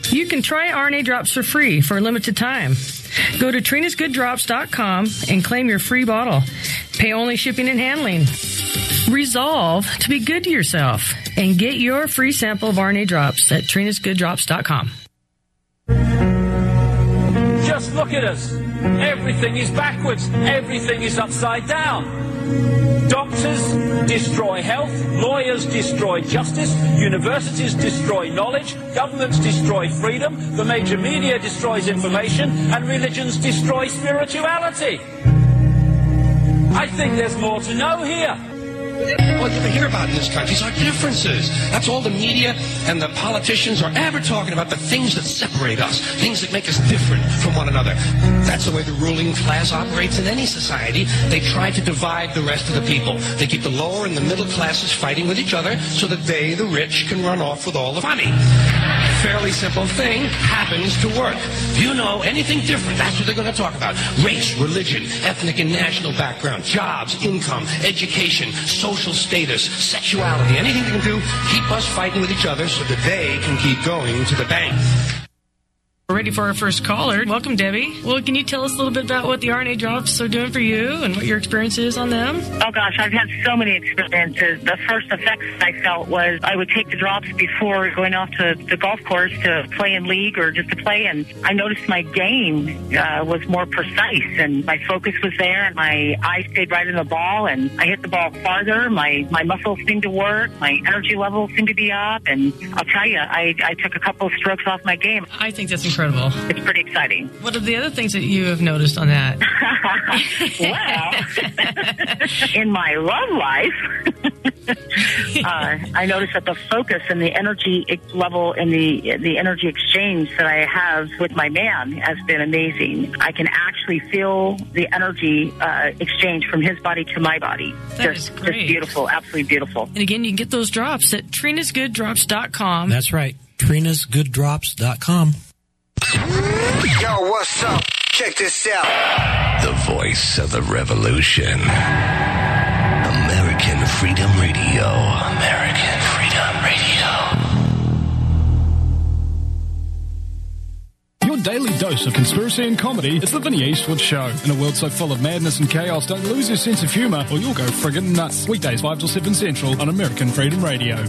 You can try R N A Drops for free for a limited time. Go to Trina's Good Drops dot com and claim your free bottle. Pay only shipping and handling. Resolve to be good to yourself and get your free sample of R N A Drops at Trina's Good Drops dot com. Just look at us. Everything is backwards. Everything is upside down. Doctors destroy health, lawyers destroy justice, universities destroy knowledge, governments destroy freedom, the major media destroys information, and religions destroy spirituality. I think there's more to know here. All you ever hear about in this country is our differences. That's all the media and the politicians are ever talking about, the things that separate us, things that make us different from one another. That's the way the ruling class operates in any society. They try to divide the rest of the people. They keep the lower and the middle classes fighting with each other so that they, the rich, can run off with all the money. Fairly simple thing happens to work. If you know anything different, that's what they're going to talk about. Race, religion, ethnic and national background, jobs, income, education, social status, sexuality, anything they can do, keep us fighting with each other so that they can keep going to the bank. We're ready for our first caller. Welcome, Debbie. Well, can you tell us a little bit about what the R N A Drops are doing for you and what your experience is on them? Oh, gosh, I've had so many experiences. The first effects I felt was I would take the drops before going off to the golf course to play in league or just to play, and I noticed my game uh, was more precise, and my focus was there, and my eye stayed right in the ball, and I hit the ball farther. My, my muscles seemed to work. My energy levels seemed to be up, and I'll tell you, I, I took a couple of strokes off my game. I think that's incredible. Incredible. It's pretty exciting. What are the other things that you have noticed on that? Well, in my love life, uh, I noticed that the focus and the energy level and the the energy exchange that I have with my man has been amazing. I can actually feel the energy uh, exchange from his body to my body. That just, is great. Just beautiful, absolutely beautiful. And again, you can get those drops at Trina's Good Drops dot com. That's right, Trina's Good Drops dot com. Yo, what's up? Check this out. The voice of the revolution. American Freedom Radio. American Freedom Radio. Your daily dose of conspiracy and comedy is the Vinny Eastwood Show. In a world so full of madness and chaos, don't lose your sense of humour or you'll go friggin' nuts. Weekdays five till seven Central on American Freedom Radio.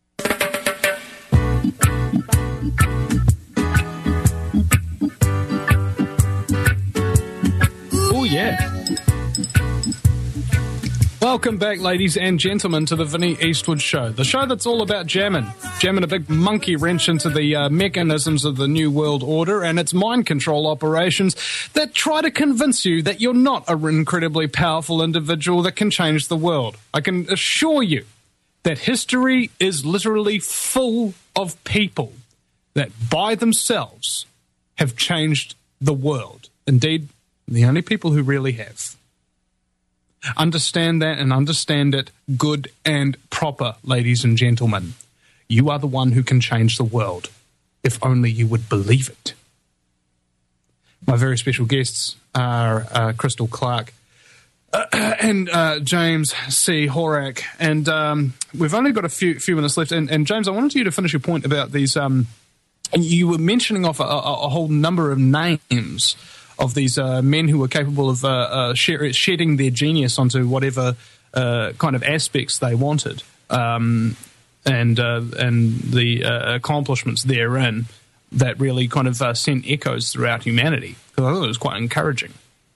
Yeah. Welcome back, ladies and gentlemen, to the Vinny Eastwood Show, the show that's all about jamming, jamming a big monkey wrench into the uh, mechanisms of the New World Order and its mind control operations that try to convince you that you're not an incredibly powerful individual that can change the world. I can assure you that history is literally full of people that by themselves have changed the world. Indeed, the only people who really have. Understand that and understand it good and proper, ladies and gentlemen. You are the one who can change the world, if only you would believe it. My very special guests are uh, Crystal Clark uh, and uh, James C. Horak. And um, we've only got a few few minutes left. And, and James, I wanted you to finish your point about these. Um, and you were mentioning off a, a, a whole number of names of these uh, men who were capable of uh, uh, share, shedding their genius onto whatever uh, kind of aspects they wanted, um, and uh, and the uh, accomplishments therein that really kind of uh, sent echoes throughout humanity. I thought it was quite encouraging.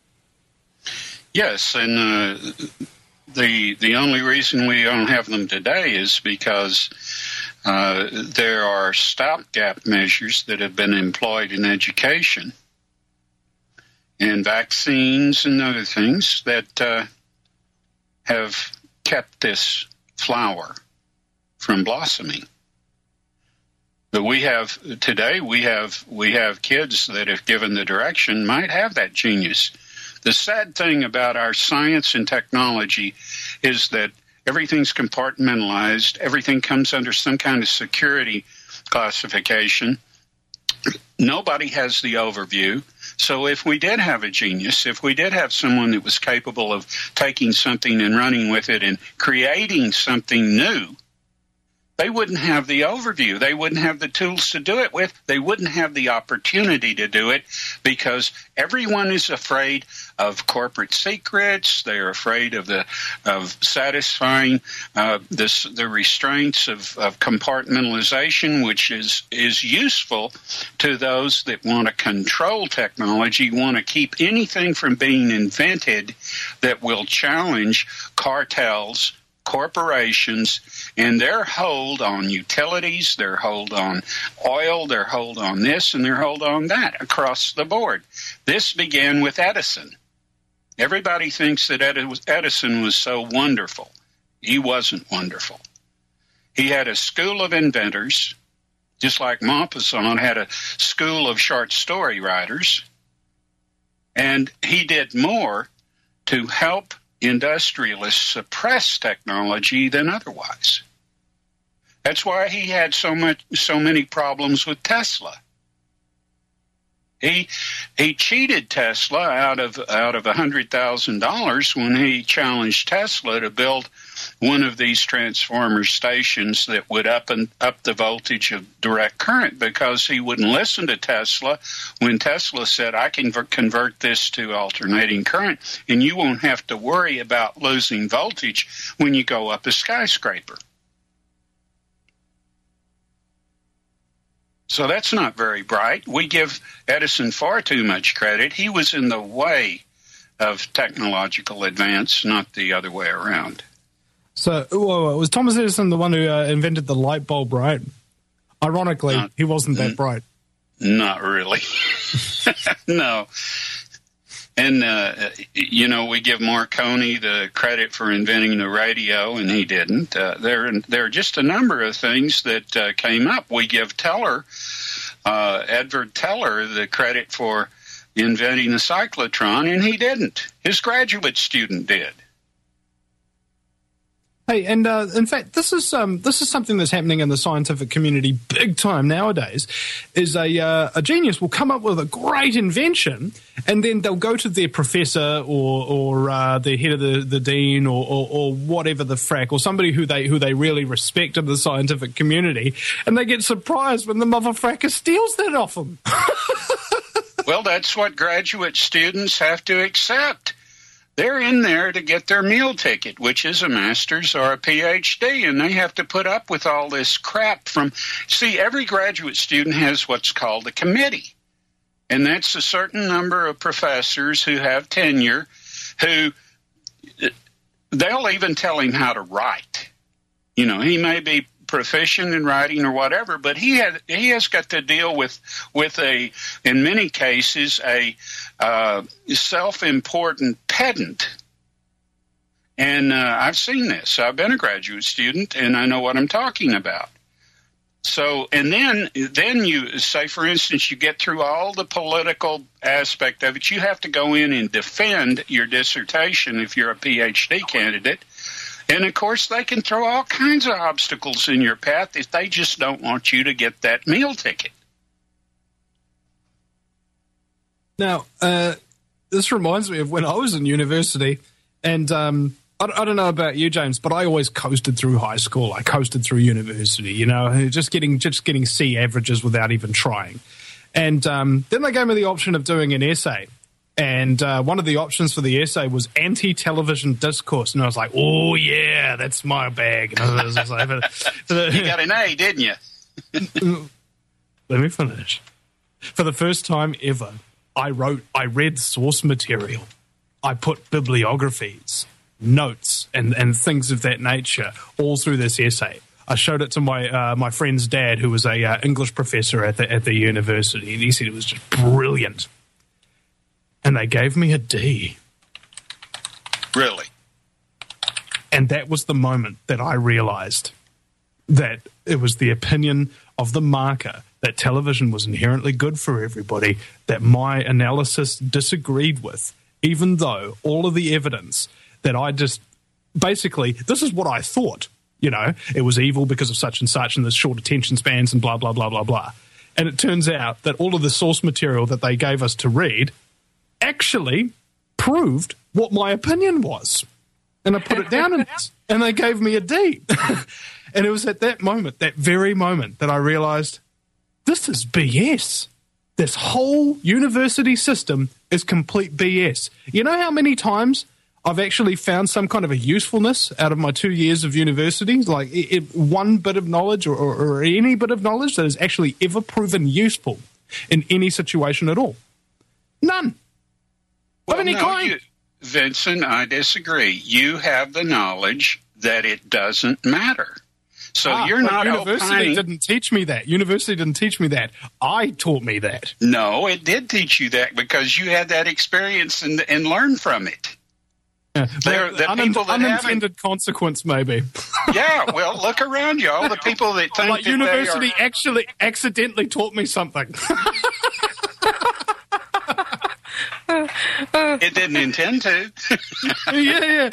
Yes, and uh, the the only reason we don't have them today is because uh, there are stopgap measures that have been employed in education and vaccines and other things that uh, have kept this flower from blossoming. But we have today we have we have kids that, if given the direction, might have that genius. The sad thing about our science and technology is that everything's compartmentalized. Everything comes under some kind of security classification. Nobody has the overview. So if we did have a genius, if we did have someone that was capable of taking something and running with it and creating something new, They wouldn't have the overview. They wouldn't have the tools to do it with. They wouldn't have the opportunity to do it because everyone is afraid of corporate secrets. They're afraid of the of satisfying uh, this, the restraints of, of compartmentalization, which is, is useful to those that want to control technology, want to keep anything from being invented that will challenge cartels, corporations, and their hold on utilities, their hold on oil, their hold on this, and their hold on that across the board. This began with Edison. Everybody thinks that Edison was so wonderful. He wasn't wonderful. He had a school of inventors, just like Maupassant had a school of short story writers, and he did more to help industrialists suppress technology than otherwise. That's why he had so much, so many problems with Tesla. He he cheated Tesla out of out of a hundred thousand dollars when he challenged Tesla to build one of these transformer stations that would up and up the voltage of direct current, because he wouldn't listen to Tesla when Tesla said, I can convert this to alternating current and you won't have to worry about losing voltage when you go up a skyscraper. So that's not very bright. We give Edison far too much credit. He was in the way of technological advance, not the other way around. So, whoa, was Thomas Edison the one who uh, invented the light bulb, right? Ironically, not, he wasn't that bright. Not really. No. And, uh, you know, we give Marconi the credit for inventing the radio, and he didn't. Uh, there, there are just a number of things that uh, came up. We give Teller, uh, Edward Teller, the credit for inventing the cyclotron, and he didn't. His graduate student did. Hey, and uh, in fact, this is um, this is something that's happening in the scientific community big time nowadays. Is a uh, a genius will come up with a great invention, and then they'll go to their professor or or uh, the head of the, the dean or, or or whatever the frack, or somebody who they who they really respect in the scientific community, and they get surprised when the mother fracker steals that off them. Well, that's what graduate students have to accept. They're in there to get their meal ticket, which is a master's or a P H D, and they have to put up with all this crap from... See, every graduate student has what's called a committee, and that's a certain number of professors who have tenure who... They'll even tell him how to write. You know, he may be proficient in writing or whatever, but he had he has got to deal with with a, in many cases, a uh, self-important pedant. And uh, I've seen this. I've been a graduate student, and I know what I'm talking about. So, and then then you say, for instance, you get through all the political aspect of it. You have to go in and defend your dissertation if you're a P H D candidate. And, of course, they can throw all kinds of obstacles in your path if they just don't want you to get that meal ticket. Now, uh, this reminds me of when I was in university, and um, I, I don't know about you, James, but I always coasted through high school. I coasted through university, you know, just getting just getting C averages without even trying. And um, then they gave me the option of doing an essay. And uh, one of the options for the essay was anti-television discourse. And I was like, oh, yeah, that's my bag. And I was, I was like, for the, you got an A, didn't you? Let me finish. For the first time ever, I wrote, I read source material. I put bibliographies, notes, and, and things of that nature all through this essay. I showed it to my uh, my friend's dad, who was a uh, English professor at the at the university, and he said it was just brilliant. And they gave me a D. Really? And that was the moment that I realized that it was the opinion of the marker that television was inherently good for everybody that my analysis disagreed with, even though all of the evidence that I just basically, this is what I thought, you know, it was evil because of such and such and the short attention spans and blah, blah, blah, blah, blah. And it turns out that all of the source material that they gave us to read actually proved what my opinion was. And I put it down, and, and they gave me a D. And it was at that moment, that very moment, that I realized, this is B S. This whole university system is complete B S. You know how many times I've actually found some kind of a usefulness out of my two years of university, like it, it, one bit of knowledge or, or, or any bit of knowledge that has actually ever proven useful in any situation at all? None. Well, of any no, kind. You, Vincent, I disagree. You have the knowledge that it doesn't matter. So ah, you're not university opining. didn't teach me that. University didn't teach me that. I taught me that. No, it did teach you that because you had that experience and, and learned from it. Yeah. There, Well, the un- people that unintended consequence, maybe. Yeah, well, look around you. All the people that think Like that university they are, actually accidentally taught me something. it didn't intend to. yeah, yeah.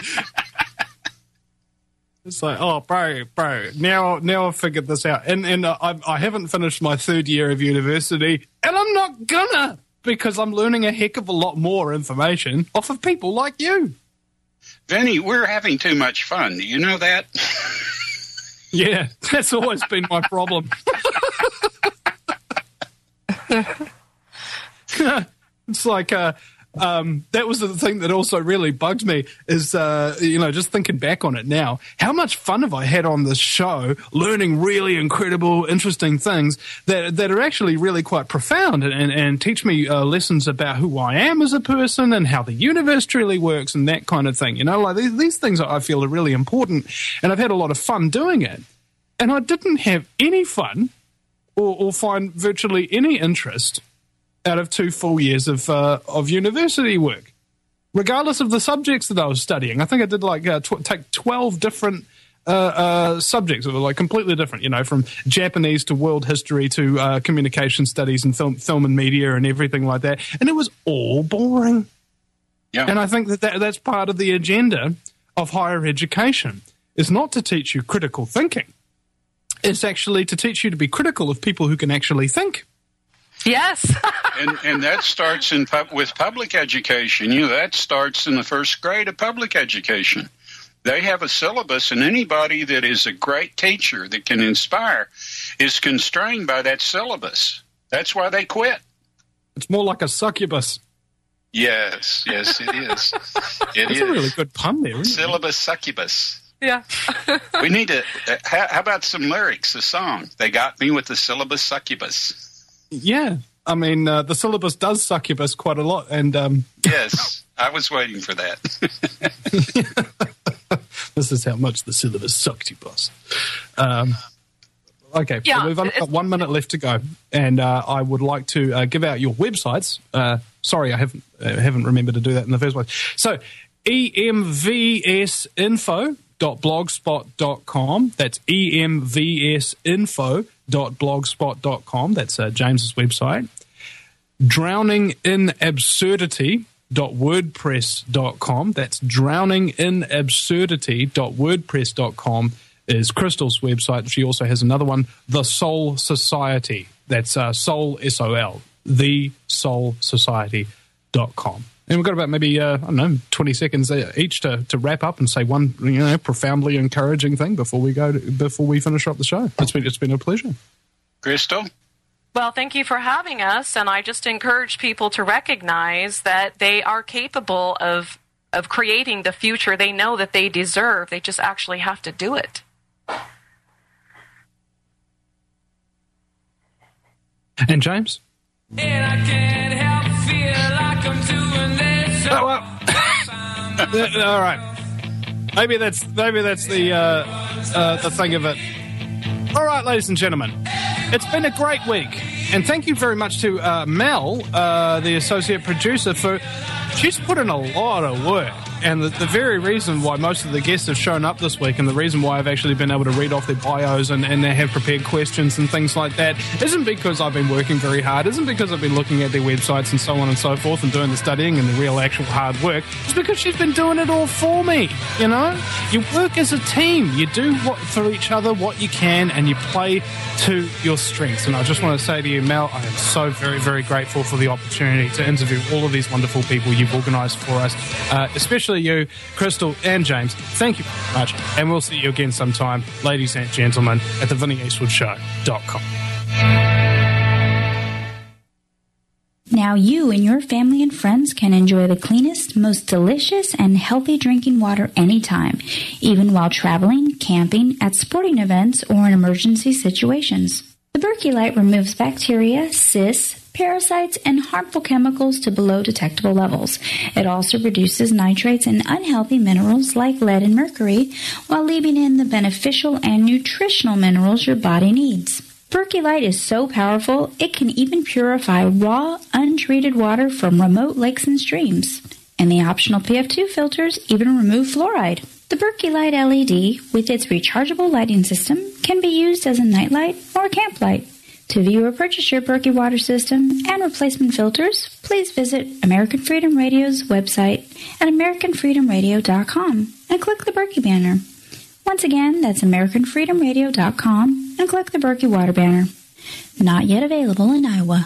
It's like, oh, bro, bro. Now, now I've figured this out, and and I, I haven't finished my third year of university, and I'm not gonna because I'm learning a heck of a lot more information off of people like you. Vinny, we're having too much fun. Do you know that? Yeah, that's always been my problem. It's like uh, um, that was the thing that also really bugged me is, uh, you know, just thinking back on it now, how much fun have I had on this show learning really incredible, interesting things that that are actually really quite profound and, and, and teach me uh, lessons about who I am as a person and how the universe truly works and that kind of thing. You know, like these, these things I feel are really important, and I've had a lot of fun doing it. And I didn't have any fun or, or find virtually any interest out of two full years of uh, of university work, regardless of the subjects that I was studying. I think I did like uh, tw- take twelve different uh, uh, subjects that were like completely different, you know, from Japanese to world history to uh, communication studies and film, film and media and everything like that. And it was all boring. Yeah. And I think that, that that's part of the agenda of higher education, is not to teach you critical thinking. It's actually to teach you to be critical of people who can actually think. Yes. and and that starts in pub, with public education. You know, that starts in the first grade of public education. They have a syllabus, and anybody that is a great teacher that can inspire is constrained by that syllabus. That's why they quit. It's more like a succubus. Yes, yes, it is. It That's is. a really good pun there, isn't Syllabus succubus. Yeah. We need to. Uh, how, how about some lyrics? A song. They got me with the syllabus succubus. Yeah, I mean, uh, the syllabus does succubus quite a lot, and um, yes, I was waiting for that. This is how much the syllabus succubus. Um, okay, Yeah, so we've only got one minute left to go, and uh, I would like to uh, give out your websites. Uh, sorry, I haven't uh, haven't remembered to do that in the first place. So, E M V S info dot blogspot dot com. That's E M V S info dot blogspot dot com. That's uh, James's website. drowning in absurdity dot wordpress dot com. That's drowning in absurdity dot wordpress dot com is Crystal's website. She also has another one, The Soul Society. That's uh, Soul, S O L, the soul society dot com. And we've got about maybe, uh, I don't know, twenty seconds each to, to wrap up and say one, you know, profoundly encouraging thing before we go to, before we finish up the show. It's been, it's been a pleasure. Crystal? Well, thank you for having us, and I just encourage people to recognize that they are capable of of creating the future they know that they deserve. They just actually have to do it. And James? And I can't help feel like I'm doing this. Oh, well. All right. Maybe that's maybe that's the uh, uh, the thing of it. All right, ladies and gentlemen, it's been a great week, and thank you very much to uh, Mel, uh, the associate producer, for she's put in a lot of work. And the, the very reason why most of the guests have shown up this week, and the reason why I've actually been able to read off their bios and, and they have prepared questions and things like that, isn't because I've been working very hard, isn't because I've been looking at their websites and so on and so forth and doing the studying and the real actual hard work. It's because she's been doing it all for me, you know? You work as a team. You do what for each other what you can, and you play to your strengths. And I just want to say to you, Mel, I am so very, very grateful for the opportunity to interview all of these wonderful people. You you've organised for us, uh, especially you, Crystal and James. Thank you very much, and we'll see you again sometime, ladies and gentlemen, at the Vinnie Eastwood Show dot com. Now you and your family and friends can enjoy the cleanest, most delicious, and healthy drinking water anytime, even while traveling, camping, at sporting events, or in emergency situations. The Berkey Light removes bacteria, cysts, parasites, and harmful chemicals to below detectable levels. It also reduces nitrates and unhealthy minerals like lead and mercury, while leaving in the beneficial and nutritional minerals your body needs. Berkey Light is so powerful, it can even purify raw, untreated water from remote lakes and streams. And the optional P F two filters even remove fluoride. The Berkey Light L E D, with its rechargeable lighting system, can be used as a nightlight or a camp light. To view or purchase your Berkey water system and replacement filters, please visit American Freedom Radio's website at American Freedom Radio dot com and click the Berkey banner. Once again, that's American Freedom Radio dot com and click the Berkey Water banner. Not yet available in Iowa.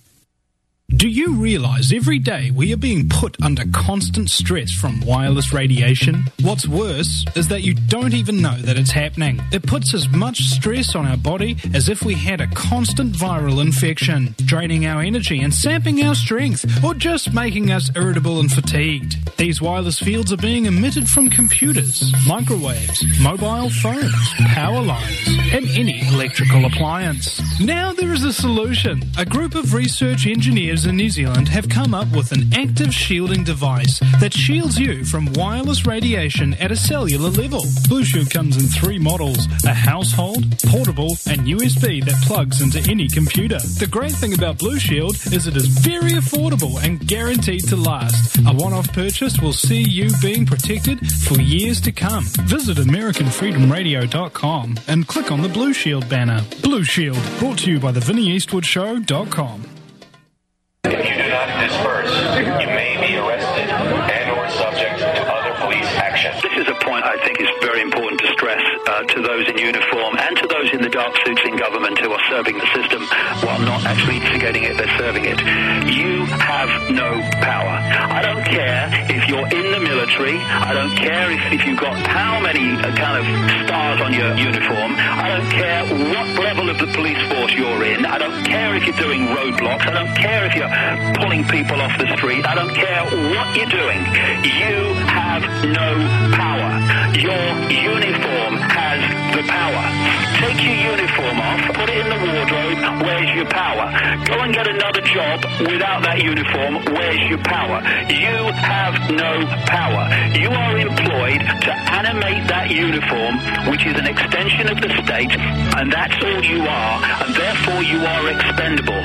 Do you realize every day we are being put under constant stress from wireless radiation? What's worse is that you don't even know that it's happening. It puts as much stress on our body as if we had a constant viral infection, draining our energy and sapping our strength, or just making us irritable and fatigued. These wireless fields are being emitted from computers, microwaves, mobile phones, power lines, and any electrical appliance. Now there is a solution. A group of research engineers in New Zealand have come up with an active shielding device that shields you from wireless radiation at a cellular level. Blue Shield comes in three models: a household, portable, and U S B that plugs into any computer. The great thing about Blue Shield is it is very affordable and guaranteed to last. A one-off purchase will see you being protected for years to come. Visit American Freedom Radio dot com and click on the Blue Shield banner. Blue Shield, brought to you by the Vinnie Eastwood Show dot com. If you do not disperse, you may be arrested and or subject to other police action. This is a point I think is very important to stress uh, to those in uniform and to those in the dark suits in government who are serving the system while not actually instigating it, they're serving it. You have no power. I don't care if you're in the military. I don't care if, if you've got how many uh, kind of stars on your uniform. I don't care what level of the police force you're in. I don't care if you're doing roadblocks. I don't care if you're pulling people off the street. I don't care what you're doing. You have no power. Your uniform has the power. Take your uniform off, put it in the wardrobe. Where's your power? Go and get another job without that uniform. Where's your power? You have no power. You are employed to animate that uniform, which is an extension of the state, and that's all you are, and therefore you are expendable.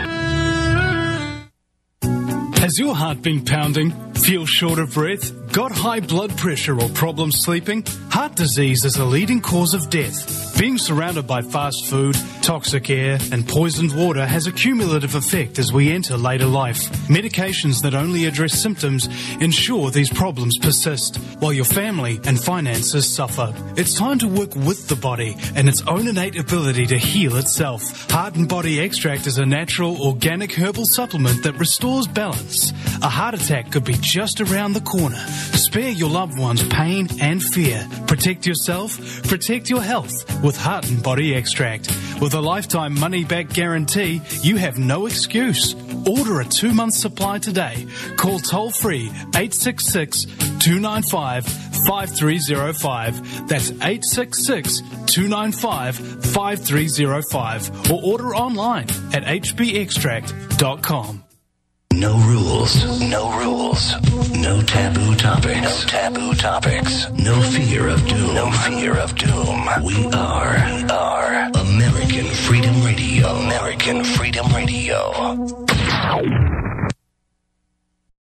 Has your heart been pounding? Feel short of breath? Got high blood pressure or problems sleeping? Heart disease is a leading cause of death. Being surrounded by fast food, toxic air, and poisoned water has a cumulative effect as we enter later life. Medications that only address symptoms ensure these problems persist, while your family and finances suffer. It's time to work with the body and its own innate ability to heal itself. Heart and Body Extract is a natural, organic herbal supplement that restores balance. A heart attack could be just around the corner. Spare your loved ones pain and fear. Protect yourself, protect your health with Heart and Body Extract. With a lifetime money-back guarantee, you have no excuse. Order a two-month supply today. Call toll-free eight six six, two nine five, five three zero five. That's eight six six, two nine five, five three zero five. Or order online at h b extract dot com. No rules. No rules. No taboo topics. No taboo topics. No fear of doom. No fear of doom. We are, we are American Freedom Radio. American Freedom Radio.